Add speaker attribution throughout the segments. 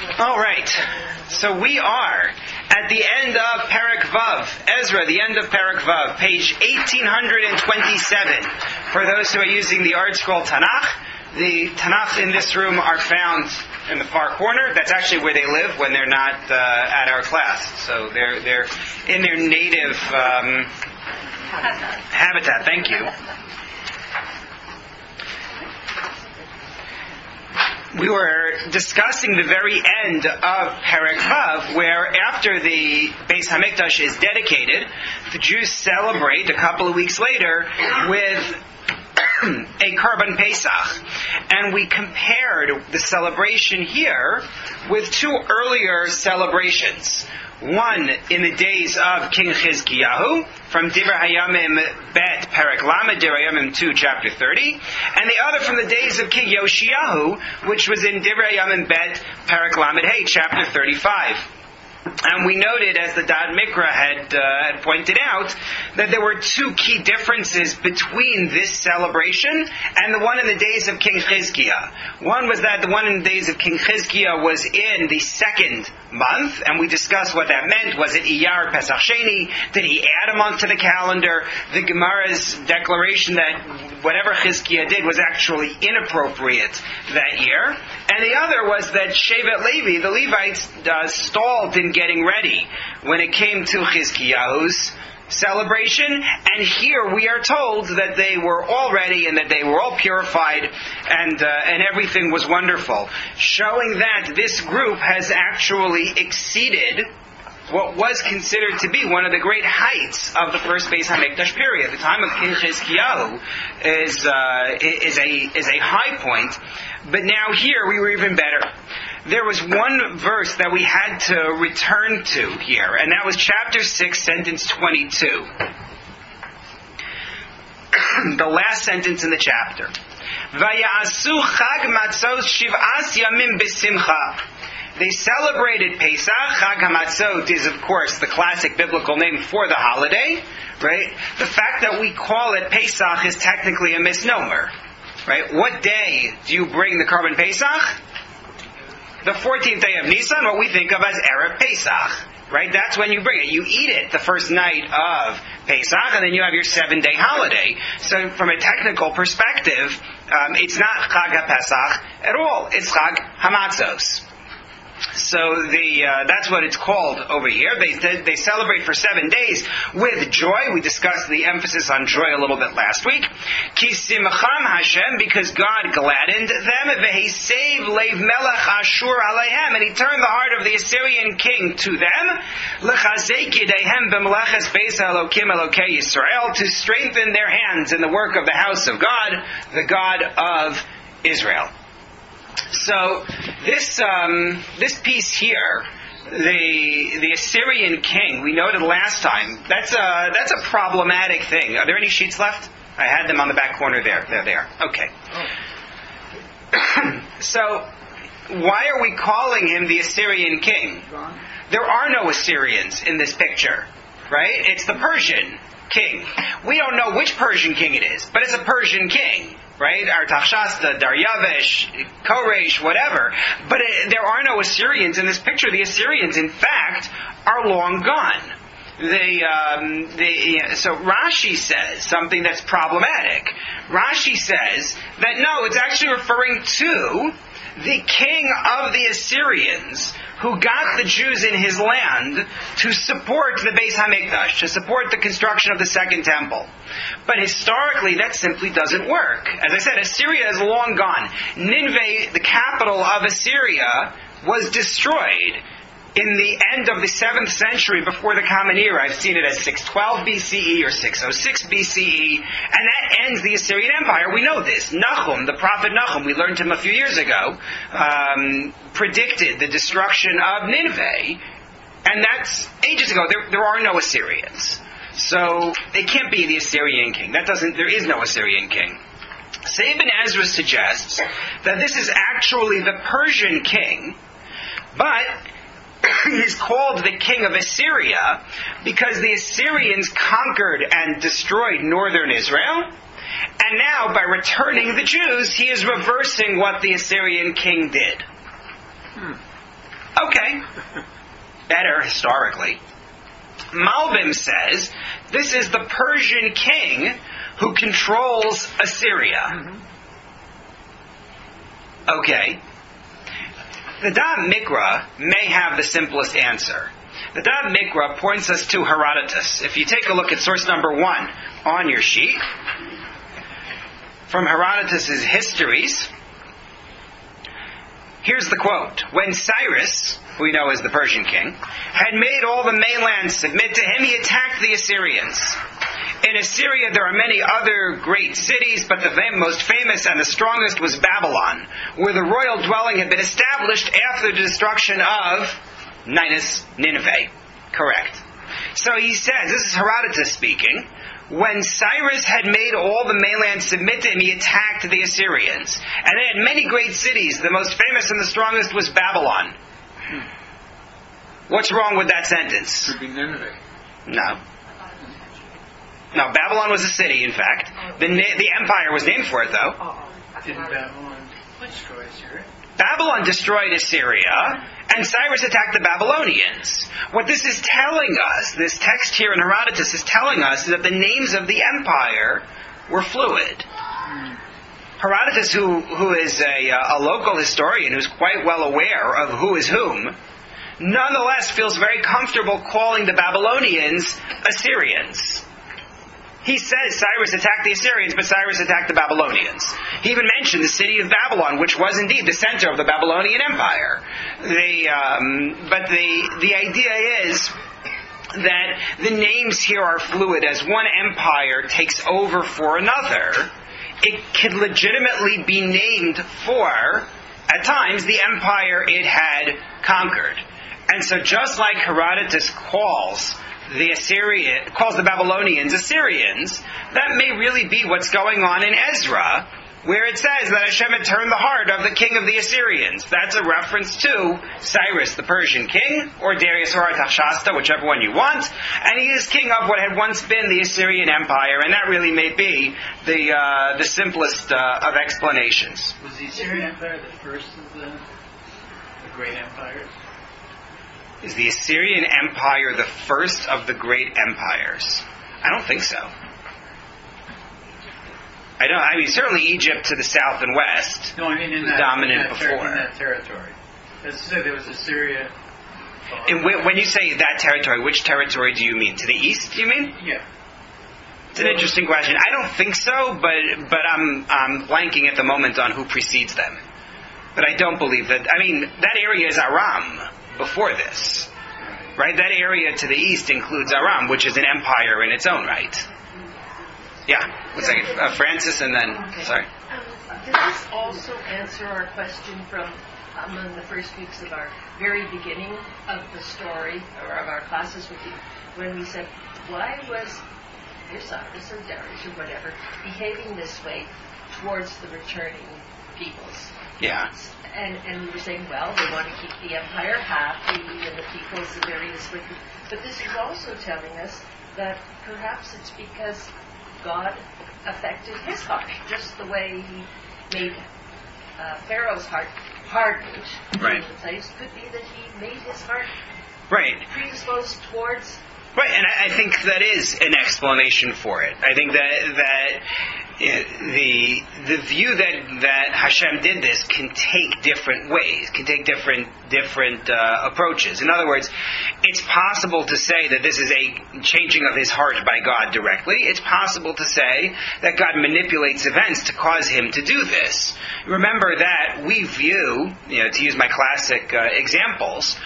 Speaker 1: All right, so we are at the end of Perek Vav, Ezra, the end of Perek Vav, page 1827. For those who are using the Art Scroll Tanakh, the Tanakh in this room are found in the far corner. That's actually where they live when they're not at our class. So they're in their native habitat. Thank you. We were discussing the very end of Perek Vav, where after the Beis Hamikdash is dedicated, the Jews celebrate a couple of weeks later with a Korban Pesach. And we compared the celebration here with two earlier celebrations. One in the days of King Chizkiyahu, from Divrei Hayamim Bet Perek Lamed, Divrei Hayamim 2, chapter 30, and the other from the days of King Yoshiyahu, which was in Divrei Hayamim Bet Perek Lamed Hey, chapter 35. And we noted, as the Dad Mikra had pointed out, that there were two key differences between this celebration and the one in the days of King Chizkiah. One was that the one in the days of King Chizkiah was in the second month, and we discussed what that meant. Was it Iyar Pesach Sheni? Did he add a month to the calendar? The Gemara's declaration that whatever Chizkiah did was actually inappropriate that year. And the other was that Shevet Levi, the Levites, stalled in getting ready when it came to Chizkiyahu's celebration. And here we are told that they were all ready and that they were all purified and everything was wonderful, showing that this group has actually exceeded what was considered to be one of the great heights of the first Beis Hamikdash period. The time of King Chizkiyahu is a high point, but now here we were even better. There was one verse that we had to return to here, and that was chapter 6, sentence 22. The last sentence in the chapter. Vaya'asu chag matzos shiv'as yamim b'simcha. They celebrated Pesach. Chag HaMatzot is, of course, the classic biblical name for the holiday, right? The fact that we call it Pesach is technically a misnomer, right? What day do you bring the Korban Pesach? The 14th day of Nisan, what we think of as Erev Pesach, right? That's when you bring it. You eat it the first night of Pesach, and then you have your 7-day holiday. So from a technical perspective, it's not Chag HaPesach at all. It's Chag HaMatzos. So that's what it's called over here. They celebrate for 7 days with joy. We discussed the emphasis on joy a little bit last week. Ki simcham Hashem, because God gladdened them. V'hiseiv leiv melech Ashur aleihem, and He turned the heart of the Assyrian king to them. L'chazek yedeihem b'meleches beis Elokim Elokei Yisrael, to strengthen their hands in the work of the house of God, the God of Israel. So this piece here, the Assyrian king, we noted last time, that's a problematic thing. Are there any sheets left? I had them on the back corner there. They're there. Okay. So why are we calling him the Assyrian king? There are no Assyrians in this picture, right? It's the Persian king. We don't know which Persian king it is, but it's a Persian king. Right? Artaxerxes, Daryavesh, Koresh, whatever. But there are no Assyrians in this picture. The Assyrians, in fact, are long gone. So Rashi says something that's problematic. Rashi says that no, it's actually referring to the king of the Assyrians who got the Jews in his land to support the Beis Hamikdash, to support the construction of the Second Temple. But historically, that simply doesn't work. As I said, Assyria is long gone. Nineveh, the capital of Assyria, was destroyed in the end of the 7th century before the Common Era. I've seen it as 612 BCE or 606 BCE, and that ends the Assyrian Empire. We know this. Nahum, the prophet Nahum, we learned him a few years ago, predicted the destruction of Nineveh, and that's ages ago. There are no Assyrians. So it can't be the Assyrian king. There is no Assyrian king. Ibn Ezra suggests that this is actually the Persian king, but he's called the king of Assyria because the Assyrians conquered and destroyed northern Israel, and now by returning the Jews, he is reversing what the Assyrian king did. Okay. Better historically. Malbim says this is the Persian king who controls Assyria. Okay. The Da'at Mikra may have the simplest answer. The Da'at Mikra points us to Herodotus. If you take a look at source number 1 on your sheet, from Herodotus' Histories, here's the quote. When Cyrus, who we know as the Persian king, had made all the mainland submit to him, he attacked the Assyrians. In Assyria there are many other great cities, but the most famous and the strongest was Babylon, where the royal dwelling had been established after the destruction of Nineveh. Correct. So he says, this is Herodotus speaking, when Cyrus had made all the mainland submit to him, he attacked the Assyrians. And they had many great cities. The most famous and the strongest was Babylon. What's wrong with that sentence?
Speaker 2: Should be Nineveh.
Speaker 1: No. No, Babylon was a city, in fact. The empire was named for it, though.
Speaker 2: Didn't Babylon destroy Assyria?
Speaker 1: Babylon destroyed Assyria, and Cyrus attacked the Babylonians. What this is telling us, this text here in Herodotus is telling us, is that the names of the empire were fluid. Herodotus, who is a local historian who's quite well aware of who is whom, nonetheless feels very comfortable calling the Babylonians Assyrians. He says Cyrus attacked the Assyrians, but Cyrus attacked the Babylonians. He even mentioned the city of Babylon, which was indeed the center of the Babylonian Empire. But the idea is that the names here are fluid. As one empire takes over for another, it could legitimately be named for, at times, the empire it had conquered. And so just like Herodotus calls the Babylonians Assyrians, that may really be what's going on in Ezra, where it says that Hashem had turned the heart of the king of the Assyrians. That's a reference to Cyrus, the Persian king, or Darius or Artashasta, whichever one you want, and he is king of what had once been the Assyrian Empire, and that really may be the simplest of explanations.
Speaker 2: Was the Assyrian Empire the first of the great empires?
Speaker 1: Is the Assyrian Empire the first of the great empires? I don't think so. I mean, certainly Egypt to the south and west.
Speaker 2: No, I mean in that
Speaker 1: dominant before.
Speaker 2: In that territory. As I said, there was Assyria.
Speaker 1: And when you say that territory, which territory do you mean? To the east, you mean?
Speaker 2: Yeah.
Speaker 1: It's an interesting question. I don't think so, but I'm blanking at the moment on who precedes them. But I don't believe that. I mean, that area is Aram before this. Right? That area to the east includes Aram, which is an empire in its own right. Yeah. One second. Francis and then...
Speaker 3: Okay.
Speaker 1: Sorry.
Speaker 3: Does this also answer our question from among the first weeks of our very beginning of the story, or of our classes with you, when we said, why was Osiris or Darius or whatever behaving this way towards the returning peoples?
Speaker 1: Yeah.
Speaker 3: And we were saying, well, they want to keep the empire happy and the peoples are various wicked. But this is also telling us that perhaps it's because God affected his heart, just the way he made Pharaoh's heart hardened.
Speaker 1: Right.
Speaker 3: In the place. Could be that he made his heart predisposed towards.
Speaker 1: Right, and I think that is an explanation for it. I think that the view that Hashem did this can take different ways, can take different approaches. In other words, it's possible to say that this is a changing of his heart by God directly. It's possible to say that God manipulates events to cause him to do this. Remember that we view, to use my classic examples,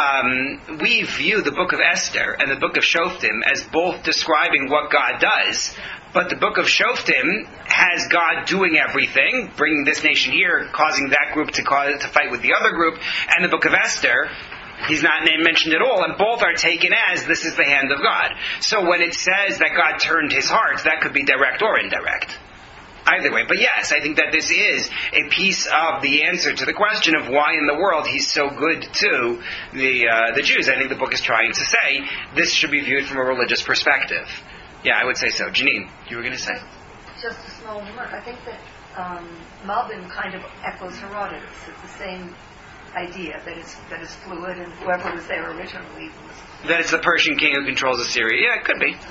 Speaker 1: we view the book of Esther and the book of Shoftim as both describing what God does, but the book of Shoftim has God doing everything, bringing this nation here, causing that group to fight with the other group, and the book of Esther, he's not mentioned at all, and both are taken as this is the hand of God. So when it says that God turned his heart, that could be direct or indirect. Either way. But yes, I think that this is a piece of the answer to the question of why in the world he's so good to the Jews. I think the book is trying to say this should be viewed from a religious perspective. Yeah, I would say so. Janine, you were going to say?
Speaker 4: Just a small remark. I think that Malbim kind of echoes Herodotus. It's the same
Speaker 3: idea that is fluid, and whoever was there originally was.
Speaker 1: That it's the Persian king who controls Assyria. Yeah, it could be.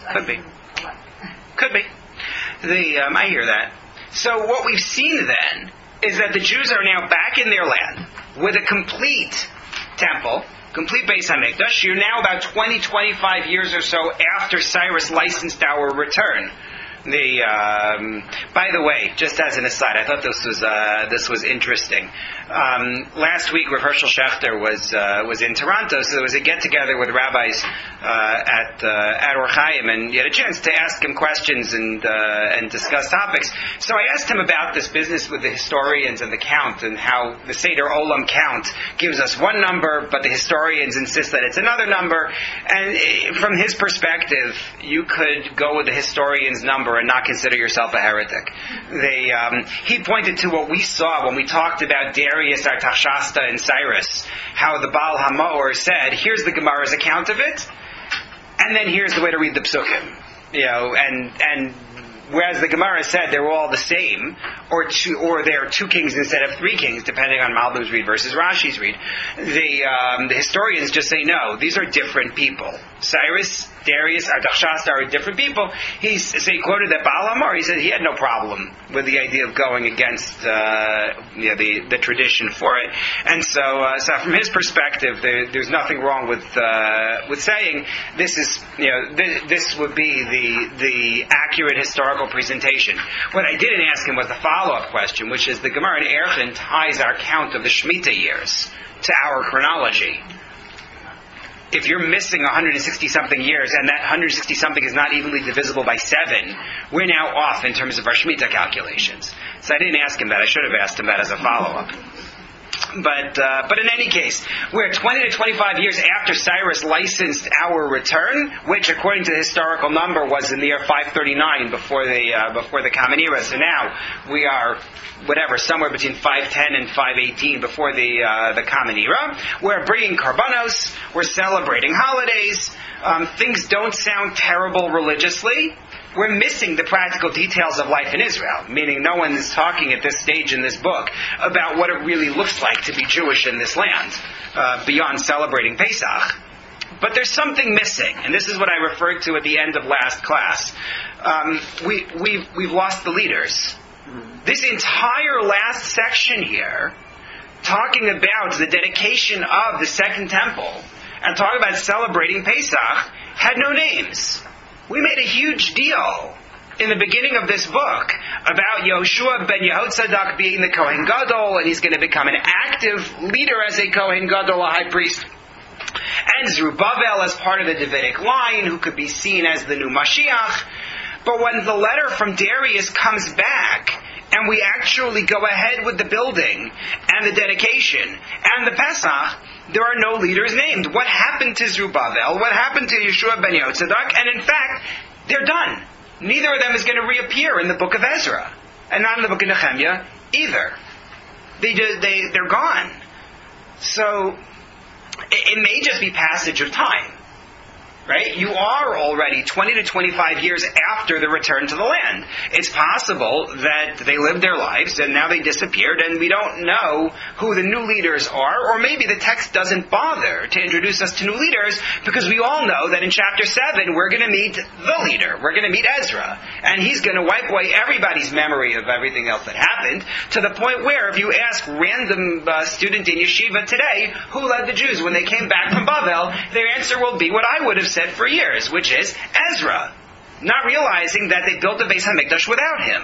Speaker 1: Could be. I hear that. So what we've seen then is that the Jews are now back in their land with a complete temple, complete Beis HaMikdash. You're now about 25 years or so after Cyrus licensed our return. By the way, just as an aside, I thought this was interesting. Last week, Rav Hershel Schachter was in Toronto, so there was a get together with rabbis at Or Chaim, and you had a chance to ask him questions and discuss topics. So I asked him about this business with the historians and the count, and how the Seder Olam count gives us one number, but the historians insist that it's another number. And from his perspective, you could go with the historian's number and not consider yourself a heretic. He pointed to what we saw when we talked about Darius, Artaxerxes, and Cyrus, how the Baal HaMaor said, here's the Gemara's account of it, and then here's the way to read the Psukim. And whereas the Gemara said they were all the same, or there are two kings instead of three kings, depending on Malbim's read versus Rashi's read, the historians just say, no, these are different people. Cyrus, Darius, Artaxerxes are different people. He quoted that Baal HaMaor. He said he had no problem with the idea of going against the tradition for it. And so from his perspective, there's nothing wrong with saying this is this would be the accurate historical presentation. What I didn't ask him was the follow-up question, which is the Gemara in Erchin ties our count of the Shemitah years to our chronology. If you're missing 160-something years, and that 160-something is not evenly divisible by 7, we're now off in terms of our Shemitah calculations. So I didn't ask him that. I should have asked him that as a follow-up. But in any case, we're 20 to 25 years after Cyrus licensed our return, which, according to the historical number, was in the year 539 before the Common Era. So now we are somewhere between 510 and 518 before the Common Era. We're bringing karbanos. We're celebrating holidays. Things don't sound terrible religiously. We're missing the practical details of life in Israel, meaning no one is talking at this stage in this book about what it really looks like to be Jewish in this land, beyond celebrating Pesach. But there's something missing, and this is what I referred to at the end of last class. We've lost the leaders. This entire last section here, talking about the dedication of the Second Temple, and talking about celebrating Pesach, had no names. We made a huge deal in the beginning of this book about Yoshua ben Yehozadak being the Kohen Gadol, and he's going to become an active leader as a Kohen Gadol, a high priest. And Zerubbabel as part of the Davidic line, who could be seen as the new Mashiach. But when the letter from Darius comes back, and we actually go ahead with the building, and the dedication, and the Pesach, there are no leaders named. What happened to Zerubbabel? What happened to Yeshua ben Yotzadok? And in fact, they're done. Neither of them is going to reappear in the book of Ezra. And not in the book of Nehemiah either. They're gone. So, it may just be passage of time. Right? You are already 20 to 25 years after the return to the land. It's possible that they lived their lives and now they disappeared and we don't know who the new leaders are, or maybe the text doesn't bother to introduce us to new leaders because we all know that in chapter 7 we're going to meet the leader. We're going to meet Ezra. And he's going to wipe away everybody's memory of everything else that happened, to the point where if you ask random student in yeshiva today who led the Jews when they came back from Bavel, their answer will be what I would have said for years, which is Ezra, not realizing that they built the Beis HaMikdash without him.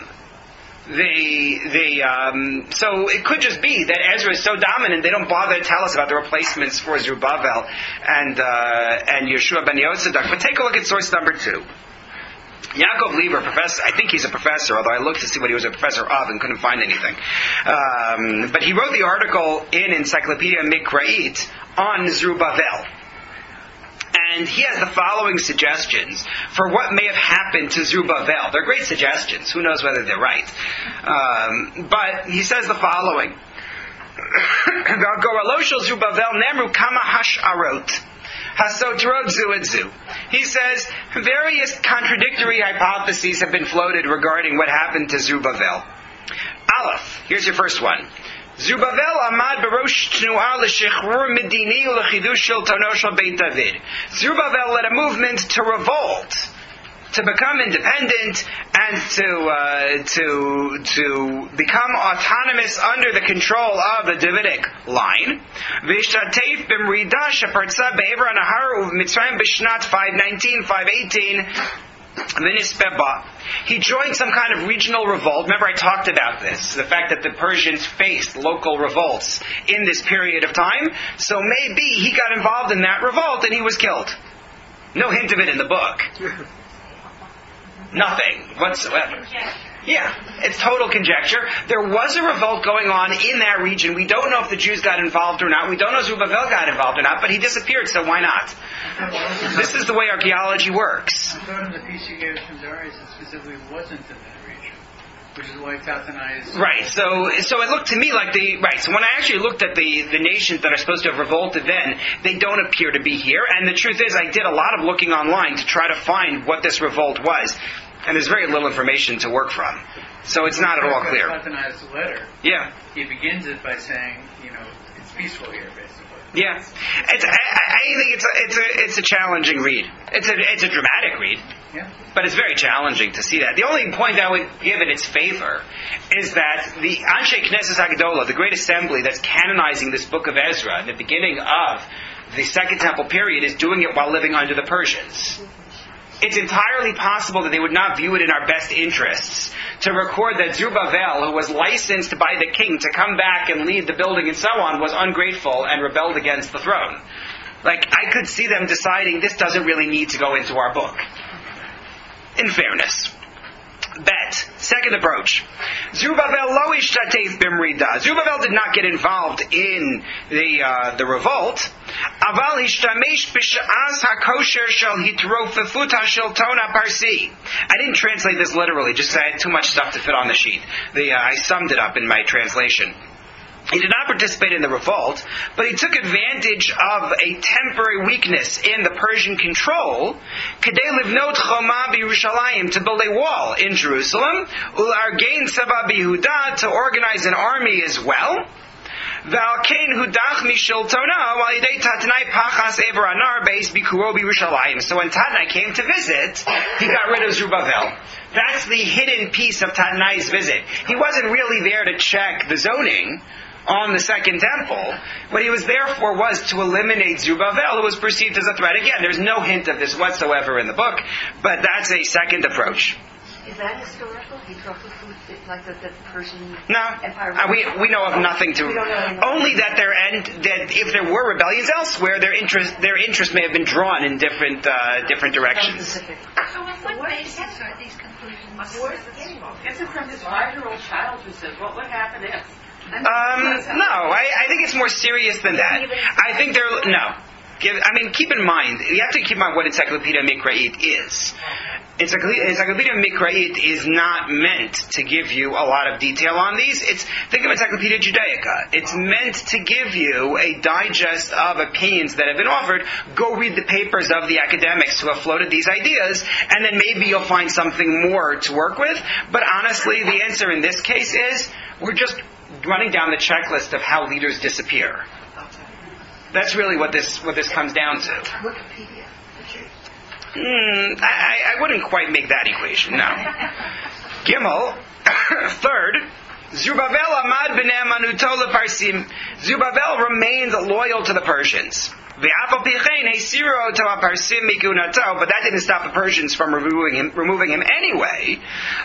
Speaker 1: So it could just be that Ezra is so dominant they don't bother to tell us about the replacements for Zerubbabel and Yeshua ben Yotzadok. But take a look at source number 2. Yaakov Lieber, professor, I think he's a professor, although I looked to see what he was a professor of and couldn't find anything. But he wrote the article in Encyclopedia Mikra'it on Zerubbabel. And he has the following suggestions for what may have happened to Zerubbabel. They're great suggestions. Who knows whether they're right. But he says the following. He says, various contradictory hypotheses have been floated regarding what happened to Zerubbabel. Aleph, here's your first one. Zerubbabel amad barosh tnuah l'shichrur medini u'lechidush shiltono shel Beit David. Zerubbabel led a movement to revolt, to become independent, and to become autonomous under the control of the Davidic line. V'ishtateif b'mrida shepartza be'ever nahar u'mitzrayim b'shnat 519-518 v'nispeba. He joined some kind of regional revolt. Remember I talked about this, the fact that the Persians faced local revolts in this period of time. So maybe he got involved in that revolt and he was killed. No hint of it in the book. Nothing whatsoever. Yeah, it's total conjecture. There was a revolt going on in that region. We don't know if the Jews got involved or not. We don't know if Zerubbabel got involved or not, but he disappeared, so why not? This is the way archaeology works.
Speaker 2: I thought in the piece you gave from Darius, it specifically wasn't in that region, which is why Tatnai is...
Speaker 1: Right, so it looked to me like so when I actually looked at the nations that are supposed to have revolted then, they don't appear to be here, and the truth is I did a lot of looking online to try to find what this revolt was, and there's very little information to work from. So it's not at all clear.
Speaker 2: Tatnai's letter,
Speaker 1: yeah.
Speaker 2: He begins it by saying, it's peaceful here, basically.
Speaker 1: Yeah, I think it's a challenging read. It's a dramatic read,
Speaker 2: yeah.
Speaker 1: But it's very challenging to see that. The only point I would give in its favor is that the Anshe Knesset Hagdolah, the Great Assembly that's canonizing this book of Ezra in the beginning of the Second Temple period, is doing it while living under the Persians. It's entirely possible that they would not view it in our best interests to record that Zerubbabel, who was licensed by the king to come back and lead the building and so on, was ungrateful and rebelled against the throne. I could see them deciding this doesn't really need to go into our book. In fairness. Bet. Second approach. Zerubbabel lo ishtateif b'mrida. Zerubbabel did not get involved in the revolt. Aval ishtamesh b'sha'az hakosher shel hitrofefut hashilton haparsi. I didn't translate this literally, just I had too much stuff to fit on the sheet. I summed it up in my translation. He did not participate in the revolt, but he took advantage of a temporary weakness in the Persian control, Kedei livnot choma b'Yerushalayim, to build a wall in Jerusalem, ulargein tzava b'Yehuda, to organize an army as well. V'alkein hudach mishiltona walidei Tatnai pachas ever anar beis bikuro b'Yerushalayim. So when Tatnai came to visit, he got rid of Zerubbabel. That's the hidden piece of Tatnai's visit. He wasn't really there to check the zoning on the Second Temple. What he was there for was to eliminate Zerubbabel, who was perceived as a threat. Again, there's no hint of this whatsoever in the book, but that's a second approach.
Speaker 3: Is that historical? He dropped the food like the Persian Empire?
Speaker 1: We know of nothing to... Only that that if there were rebellions elsewhere, their interest may have been drawn in different directions.
Speaker 4: So on what basis are these conclusions? Is it from this 5-year-old child who says, what would happen if?
Speaker 1: No, I think it's more serious than that. I think keep in mind, you have to keep in mind what Encyclopedia Mikra'it is. Encyclopedia Mikra'it is not meant to give you a lot of detail on these. Think of Encyclopedia Judaica. It's meant to give you a digest of opinions that have been offered. Go read the papers of the academics who have floated these ideas, and then maybe you'll find something more to work with. But honestly, the answer in this case is, we're just running down the checklist of how leaders disappear. That's really what this comes down to.
Speaker 3: Wikipedia.
Speaker 1: I wouldn't quite make that equation, no. Gimel, third, Zerubbabel amad b'nei amanuto leparsim. Zerubbabel remained loyal to the Persians. But that didn't stop the Persians from removing him anyway.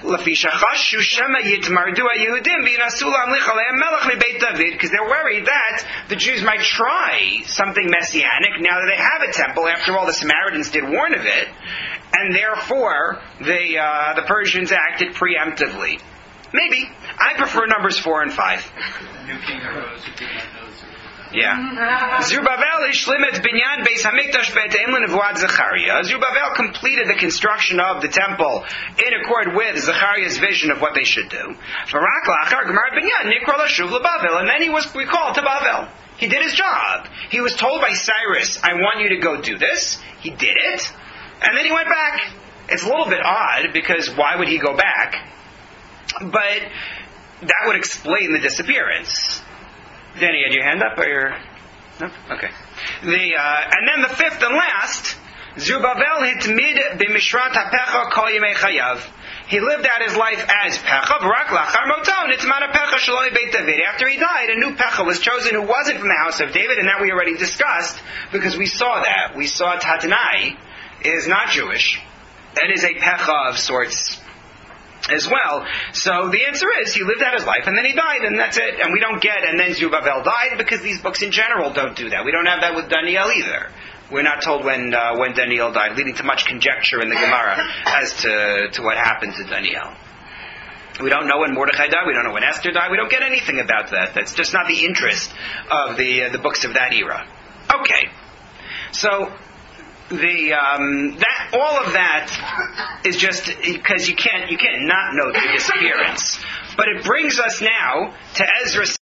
Speaker 1: Because they're worried that the Jews might try something messianic now that they have a temple. After all, the Samaritans did warn of it. And therefore, the Persians acted preemptively. Maybe. I prefer numbers 4 and 5.
Speaker 2: New king arose who did not know
Speaker 1: Yeah. Zerubbabel ishlimet binyan beis hamikdash be'etem lenevuat Zechariah. Zerubbabel completed the construction of the temple in accord with Zechariah's vision of what they should do. V'rak lachar gemar binyan nikra lashuv leBavel, and then he was recalled to Bavel. He did his job. He was told by Cyrus, "I want you to go do this." He did it, and then he went back. It's a little bit odd because why would he go back? But that would explain the disappearance. Danny, you had your hand up or your... No? Okay. And then the fifth and last, Zerubbabel hitmid b'mishrat hapecha kol yemei chayav. He lived out his life as Pecha, v'rak lachar moto, nitzman hapecha shaloi beit David. After he died, a new Pecha was chosen who wasn't from the house of David, and that we already discussed, because we saw that. We saw Tatanai is not Jewish. That is a Pecha of sorts as well. So the answer is, he lived out his life, and then he died, and that's it. And we don't get, and then Zerubbabel died, because these books in general don't do that. We don't have that with Daniel either. We're not told when Daniel died, leading to much conjecture in the Gemara as to what happened to Daniel. We don't know when Mordechai died. We don't know when Esther died. We don't get anything about that. That's just not the interest of the books of that era. Okay, so all of that is just because you can't not note the disappearance. But it brings us now to Ezra